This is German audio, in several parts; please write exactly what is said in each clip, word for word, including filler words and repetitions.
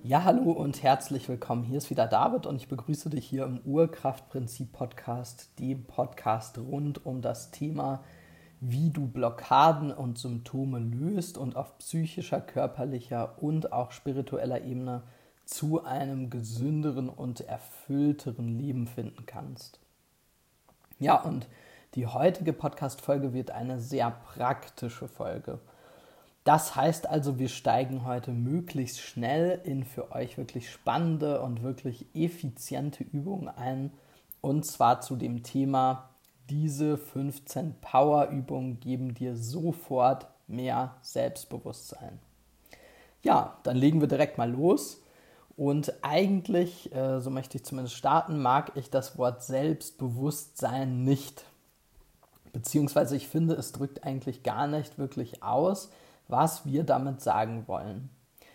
Ja, hallo und herzlich willkommen. Hier ist wieder David und ich begrüße dich hier im Urkraftprinzip-Podcast, dem Podcast rund um das Thema, wie du Blockaden und Symptome löst und auf psychischer, körperlicher und auch spiritueller Ebene zu einem gesünderen und erfüllteren Leben finden kannst. Ja, und die heutige Podcast-Folge wird eine sehr praktische Folge. Das heißt also, wir steigen heute möglichst schnell in für euch wirklich spannende und wirklich effiziente Übungen ein. Und zwar zu dem Thema, diese fünfzehn Power-Übungen geben dir sofort mehr Selbstbewusstsein. Ja, dann legen wir direkt mal los. Und eigentlich, äh, so möchte ich zumindest starten, mag ich das Wort Selbstbewusstsein nicht. Beziehungsweise ich finde, es drückt eigentlich gar nicht wirklich aus, was wir damit sagen wollen.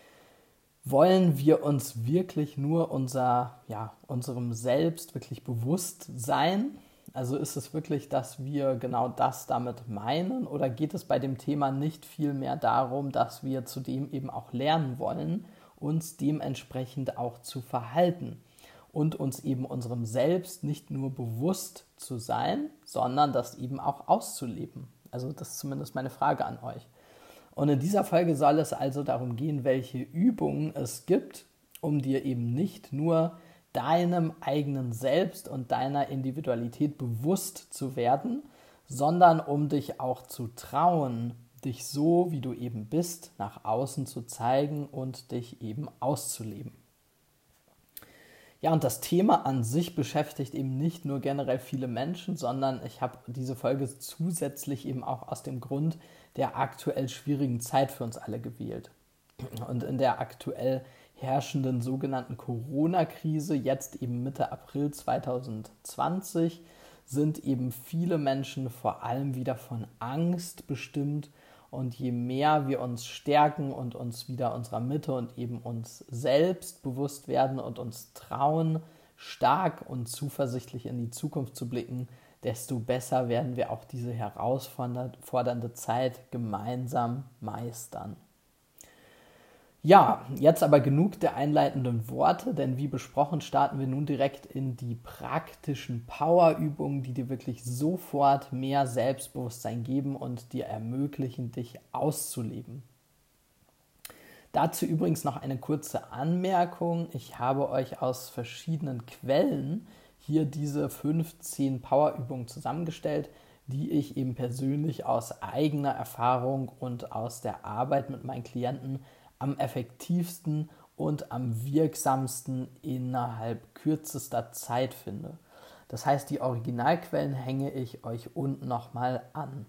Wollen wir uns wirklich nur unser, ja, unserem Selbst wirklich bewusst sein? Also ist es wirklich, dass wir genau das damit meinen? Oder geht es bei dem Thema nicht vielmehr darum, dass wir zudem eben auch lernen wollen, uns dementsprechend auch zu verhalten und uns eben unserem Selbst nicht nur bewusst zu sein, sondern das eben auch auszuleben? Also das ist zumindest meine Frage an euch. Und in dieser Folge soll es also darum gehen, welche Übungen es gibt, um dir eben nicht nur deinem eigenen Selbst und deiner Individualität bewusst zu werden, sondern um dich auch zu trauen, dich so, wie du eben bist, nach außen zu zeigen und dich eben auszuleben. Ja, und das Thema an sich beschäftigt eben nicht nur generell viele Menschen, sondern ich habe diese Folge zusätzlich eben auch aus dem Grund der aktuell schwierigen Zeit für uns alle gewählt. Und in der aktuell herrschenden sogenannten Corona-Krise, jetzt eben Mitte April zwanzig zwanzig, sind eben viele Menschen vor allem wieder von Angst bestimmt. Und je mehr wir uns stärken und uns wieder unserer Mitte und eben uns selbst bewusst werden und uns trauen, stark und zuversichtlich in die Zukunft zu blicken, desto besser werden wir auch diese herausfordernde Zeit gemeinsam meistern. Ja, jetzt aber genug der einleitenden Worte, denn wie besprochen starten wir nun direkt in die praktischen Powerübungen, die dir wirklich sofort mehr Selbstbewusstsein geben und dir ermöglichen, dich auszuleben. Dazu übrigens noch eine kurze Anmerkung. Ich habe euch aus verschiedenen Quellen hier diese fünfzehn Powerübungen zusammengestellt, die ich eben persönlich aus eigener Erfahrung und aus der Arbeit mit meinen Klienten am effektivsten und am wirksamsten innerhalb kürzester Zeit finde. Das heißt, die Originalquellen hänge ich euch unten nochmal an.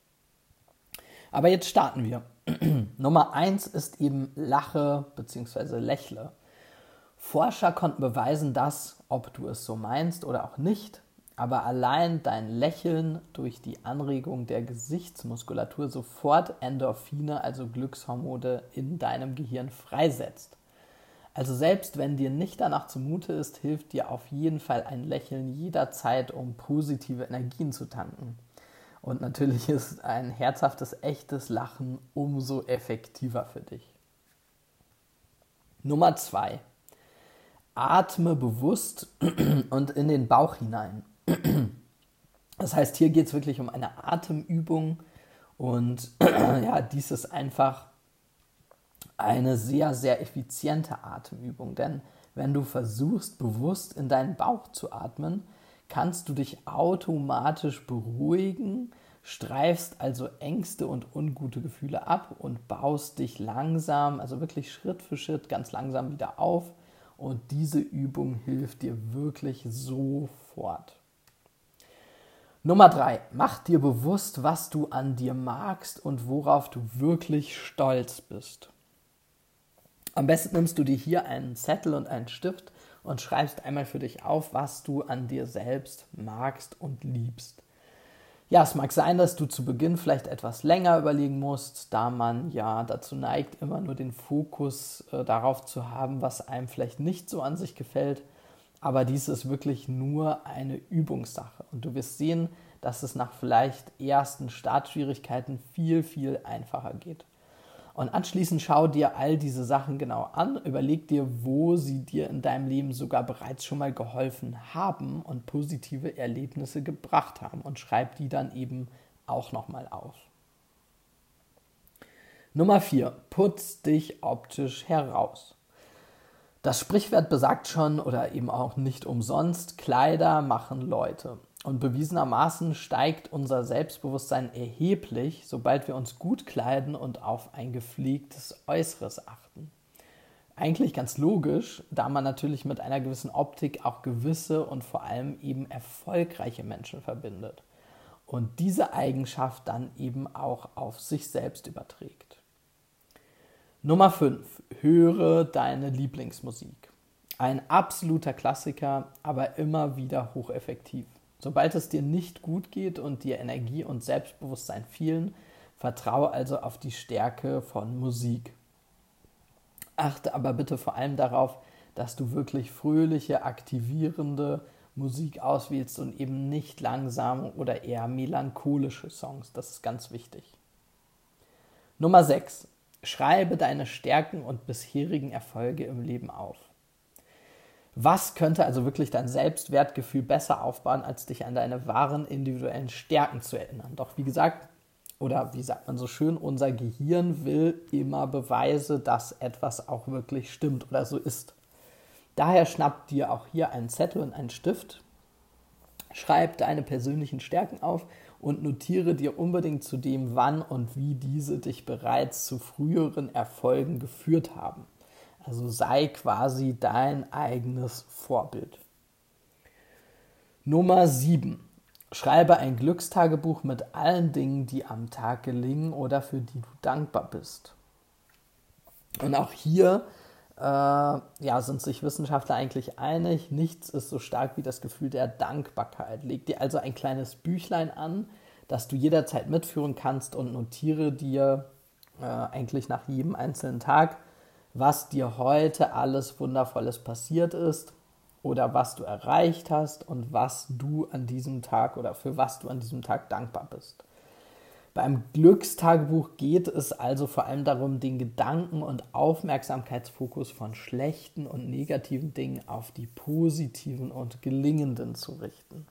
Aber jetzt starten wir. Nummer eins ist eben Lache bzw. Lächle. Forscher konnten beweisen, dass, ob du es so meinst oder auch nicht, aber allein dein Lächeln durch die Anregung der Gesichtsmuskulatur sofort Endorphine, also Glückshormone, in deinem Gehirn freisetzt. Also selbst wenn dir nicht danach zumute ist, hilft dir auf jeden Fall ein Lächeln jederzeit, um positive Energien zu tanken. Und natürlich ist ein herzhaftes, echtes Lachen umso effektiver für dich. Nummer zwei. Atme bewusst und in den Bauch hinein. Das heißt, hier geht es wirklich um eine Atemübung und ja, dies ist einfach eine sehr, sehr effiziente Atemübung, denn wenn du versuchst, bewusst in deinen Bauch zu atmen, kannst du dich automatisch beruhigen, streifst also Ängste und ungute Gefühle ab und baust dich langsam, also wirklich Schritt für Schritt ganz langsam wieder auf und diese Übung hilft dir wirklich sofort. Nummer drei. Mach dir bewusst, was du an dir magst und worauf du wirklich stolz bist. Am besten nimmst du dir hier einen Zettel und einen Stift und schreibst einmal für dich auf, was du an dir selbst magst und liebst. Ja, es mag sein, dass du zu Beginn vielleicht etwas länger überlegen musst, da man ja dazu neigt, immer nur den Fokus äh, darauf zu haben, was einem vielleicht nicht so an sich gefällt. Aber dies ist wirklich nur eine Übungssache. Und du wirst sehen, dass es nach vielleicht ersten Startschwierigkeiten viel, viel einfacher geht. Und anschließend schau dir all diese Sachen genau an, überleg dir, wo sie dir in deinem Leben sogar bereits schon mal geholfen haben und positive Erlebnisse gebracht haben und schreib die dann eben auch nochmal auf. Nummer vier. Putz dich optisch heraus. Das Sprichwort besagt schon oder eben auch nicht umsonst, Kleider machen Leute. Und bewiesenermaßen steigt unser Selbstbewusstsein erheblich, sobald wir uns gut kleiden und auf ein gepflegtes Äußeres achten. Eigentlich ganz logisch, da man natürlich mit einer gewissen Optik auch gewisse und vor allem eben erfolgreiche Menschen verbindet. Und diese Eigenschaft dann eben auch auf sich selbst überträgt. Nummer fünf. Höre deine Lieblingsmusik. Ein absoluter Klassiker, aber immer wieder hocheffektiv. Sobald es dir nicht gut geht und dir Energie und Selbstbewusstsein fehlen, vertraue also auf die Stärke von Musik. Achte aber bitte vor allem darauf, dass du wirklich fröhliche, aktivierende Musik auswählst und eben nicht langsame oder eher melancholische Songs. Das ist ganz wichtig. Nummer sechs. Schreibe deine Stärken und bisherigen Erfolge im Leben auf. Was könnte also wirklich dein Selbstwertgefühl besser aufbauen, als dich an deine wahren individuellen Stärken zu erinnern? Doch wie gesagt, oder wie sagt man so schön, unser Gehirn will immer Beweise, dass etwas auch wirklich stimmt oder so ist. Daher schnapp dir auch hier einen Zettel und einen Stift, schreib deine persönlichen Stärken auf und notiere dir unbedingt zu dem, wann und wie diese dich bereits zu früheren Erfolgen geführt haben. Also sei quasi dein eigenes Vorbild. Nummer sieben. Schreibe ein Glückstagebuch mit allen Dingen, die am Tag gelingen oder für die du dankbar bist. Und auch hier äh, ja, sind sich Wissenschaftler eigentlich einig, nichts ist so stark wie das Gefühl der Dankbarkeit. Leg dir also ein kleines Büchlein an, das du jederzeit mitführen kannst und notiere dir äh, eigentlich nach jedem einzelnen Tag, was dir heute alles Wundervolles passiert ist oder was du erreicht hast und was du an diesem Tag oder für was du an diesem Tag dankbar bist. Beim Glückstagebuch geht es also vor allem darum, den Gedanken- und Aufmerksamkeitsfokus von schlechten und negativen Dingen auf die positiven und gelingenden zu richten.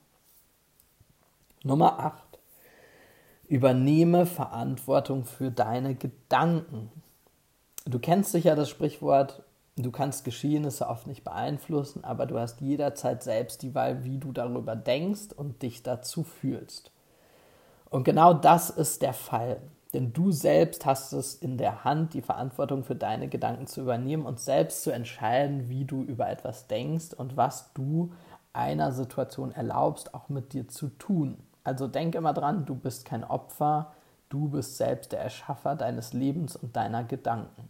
Nummer acht. Übernehme Verantwortung für deine Gedanken. Du kennst sicher das Sprichwort, du kannst Geschehnisse oft nicht beeinflussen, aber du hast jederzeit selbst die Wahl, wie du darüber denkst und dich dazu fühlst. Und genau das ist der Fall, denn du selbst hast es in der Hand, die Verantwortung für deine Gedanken zu übernehmen und selbst zu entscheiden, wie du über etwas denkst und was du einer Situation erlaubst, auch mit dir zu tun. Also denk immer dran, du bist kein Opfer, du bist selbst der Erschaffer deines Lebens und deiner Gedanken.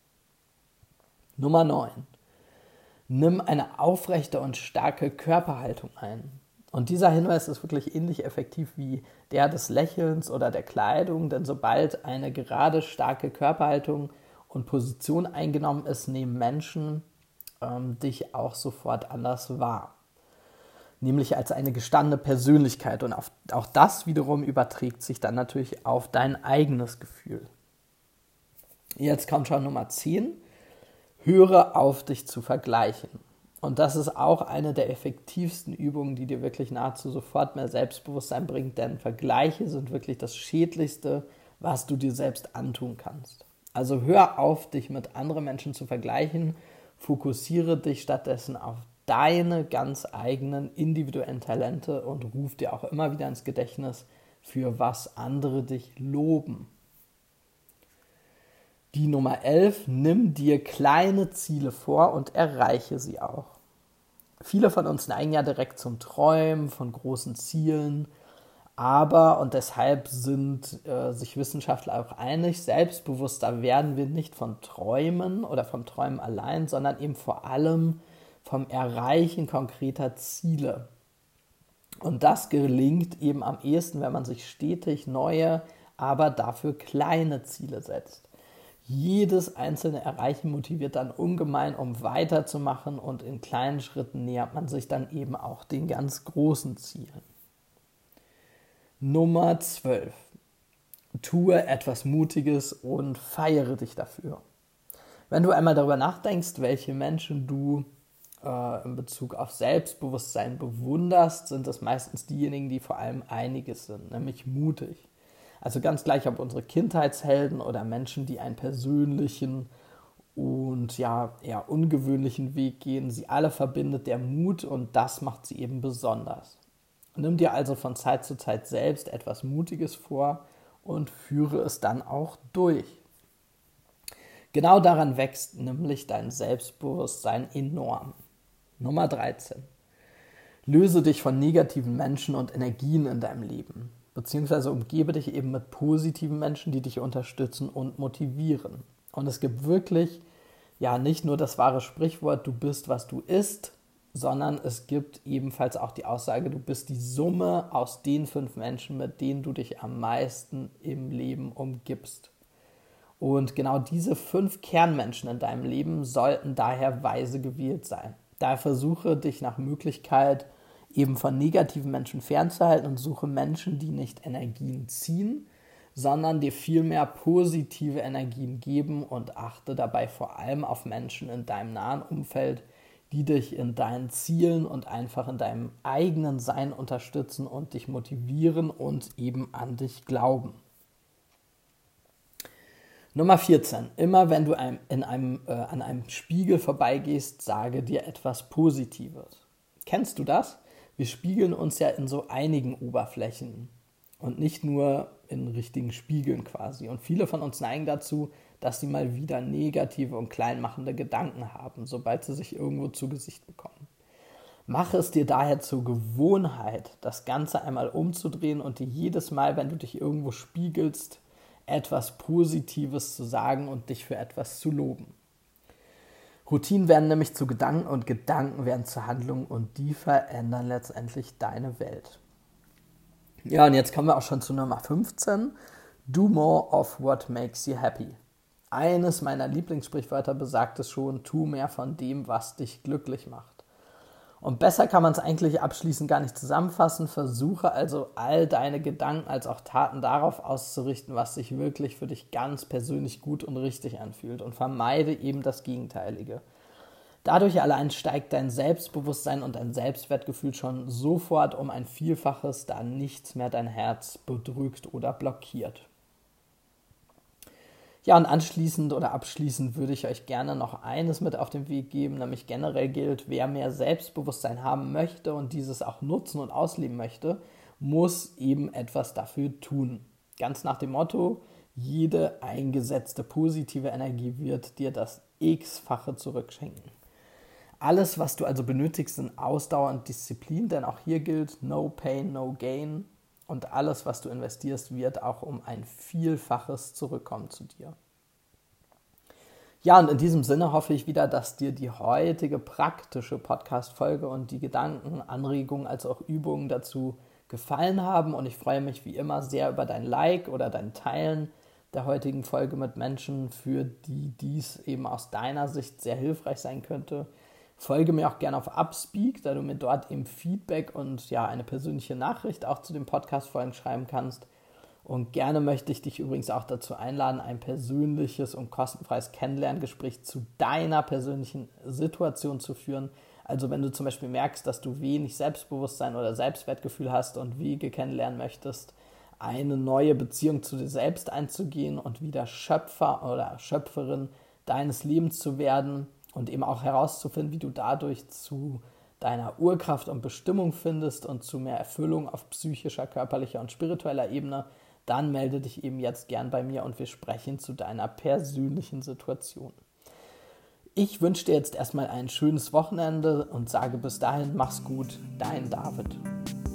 Nummer neun. Nimm eine aufrechte und starke Körperhaltung ein. Und dieser Hinweis ist wirklich ähnlich effektiv wie der des Lächelns oder der Kleidung, denn sobald eine gerade starke Körperhaltung und Position eingenommen ist, nehmen Menschen ähm, dich auch sofort anders wahr. Nämlich als eine gestandene Persönlichkeit. Und auf, auch das wiederum überträgt sich dann natürlich auf dein eigenes Gefühl. Jetzt kommt schon Nummer zehn. Höre auf, dich zu vergleichen. Und das ist auch eine der effektivsten Übungen, die dir wirklich nahezu sofort mehr Selbstbewusstsein bringt, denn Vergleiche sind wirklich das Schädlichste, was du dir selbst antun kannst. Also hör auf, dich mit anderen Menschen zu vergleichen, fokussiere dich stattdessen auf deine ganz eigenen individuellen Talente und ruf dir auch immer wieder ins Gedächtnis, für was andere dich loben. Die Nummer elf, nimm dir kleine Ziele vor und erreiche sie auch. Viele von uns neigen ja direkt zum Träumen von großen Zielen, aber, und deshalb sind äh, sich Wissenschaftler auch einig, selbstbewusster werden wir nicht von Träumen oder vom Träumen allein, sondern eben vor allem vom Erreichen konkreter Ziele. Und das gelingt eben am ehesten, wenn man sich stetig neue, aber dafür kleine Ziele setzt. Jedes einzelne Erreichen motiviert dann ungemein, um weiterzumachen und in kleinen Schritten nähert man sich dann eben auch den ganz großen Zielen. Nummer zwölf. tue etwas Mutiges und feiere dich dafür. Wenn du einmal darüber nachdenkst, welche Menschen du äh, in Bezug auf Selbstbewusstsein bewunderst, sind das meistens diejenigen, die vor allem einiges sind, nämlich mutig. Also ganz gleich, ob unsere Kindheitshelden oder Menschen, die einen persönlichen und ja eher ungewöhnlichen Weg gehen, sie alle verbindet der Mut und das macht sie eben besonders. Nimm dir also von Zeit zu Zeit selbst etwas Mutiges vor und führe es dann auch durch. Genau daran wächst nämlich dein Selbstbewusstsein enorm. Nummer dreizehn. Löse dich von negativen Menschen und Energien in deinem Leben, beziehungsweise umgebe dich eben mit positiven Menschen, die dich unterstützen und motivieren. Und es gibt wirklich, ja, nicht nur das wahre Sprichwort, du bist, was du isst, sondern es gibt ebenfalls auch die Aussage, du bist die Summe aus den fünf Menschen, mit denen du dich am meisten im Leben umgibst. Und genau diese fünf Kernmenschen in deinem Leben sollten daher weise gewählt sein. Daher versuche dich nach Möglichkeit eben von negativen Menschen fernzuhalten und suche Menschen, die nicht Energien ziehen, sondern dir vielmehr positive Energien geben und achte dabei vor allem auf Menschen in deinem nahen Umfeld, die dich in deinen Zielen und einfach in deinem eigenen Sein unterstützen und dich motivieren und eben an dich glauben. Nummer vierzehn. Immer wenn du einem, in einem, äh, an einem Spiegel vorbeigehst, sage dir etwas Positives. Kennst du das? Wir spiegeln uns ja in so einigen Oberflächen und nicht nur in richtigen Spiegeln quasi. Und viele von uns neigen dazu, dass sie mal wieder negative und kleinmachende Gedanken haben, sobald sie sich irgendwo zu Gesicht bekommen. Mache es dir daher zur Gewohnheit, das Ganze einmal umzudrehen und dir jedes Mal, wenn du dich irgendwo spiegelst, etwas Positives zu sagen und dich für etwas zu loben. Routinen werden nämlich zu Gedanken und Gedanken werden zu Handlungen und die verändern letztendlich deine Welt. Ja, und jetzt kommen wir auch schon zu Nummer fünfzehn. Do more of what makes you happy. Eines meiner Lieblingssprichwörter besagt es schon, tu mehr von dem, was dich glücklich macht. Und besser kann man es eigentlich abschließend gar nicht zusammenfassen. Versuche also all deine Gedanken als auch Taten darauf auszurichten, was sich wirklich für dich ganz persönlich gut und richtig anfühlt und vermeide eben das Gegenteilige. Dadurch allein steigt dein Selbstbewusstsein und dein Selbstwertgefühl schon sofort um ein Vielfaches, da nichts mehr dein Herz bedrückt oder blockiert. Ja, und anschließend oder abschließend würde ich euch gerne noch eines mit auf den Weg geben, nämlich generell gilt, wer mehr Selbstbewusstsein haben möchte und dieses auch nutzen und ausleben möchte, muss eben etwas dafür tun. Ganz nach dem Motto, jede eingesetzte positive Energie wird dir das X-fache zurückschenken. Alles, was du also benötigst, sind Ausdauer und Disziplin, denn auch hier gilt, no pain, no gain. Und alles, was du investierst, wird auch um ein Vielfaches zurückkommen zu dir. Ja, und in diesem Sinne hoffe ich wieder, dass dir die heutige praktische Podcast-Folge und die Gedanken, Anregungen als auch Übungen dazu gefallen haben. Und ich freue mich wie immer sehr über dein Like oder dein Teilen der heutigen Folge mit Menschen, für die dies eben aus deiner Sicht sehr hilfreich sein könnte. Folge mir auch gerne auf Upspeak, da du mir dort eben Feedback und ja eine persönliche Nachricht auch zu den Podcast-Folgen schreiben kannst. Und gerne möchte ich dich übrigens auch dazu einladen, ein persönliches und kostenfreies Kennenlerngespräch zu deiner persönlichen Situation zu führen. Also wenn du zum Beispiel merkst, dass du wenig Selbstbewusstsein oder Selbstwertgefühl hast und Wege kennenlernen möchtest, eine neue Beziehung zu dir selbst einzugehen und wieder Schöpfer oder Schöpferin deines Lebens zu werden, und eben auch herauszufinden, wie du dadurch zu deiner Urkraft und Bestimmung findest und zu mehr Erfüllung auf psychischer, körperlicher und spiritueller Ebene, dann melde dich eben jetzt gern bei mir und wir sprechen zu deiner persönlichen Situation. Ich wünsche dir jetzt erstmal ein schönes Wochenende und sage bis dahin, mach's gut, dein David.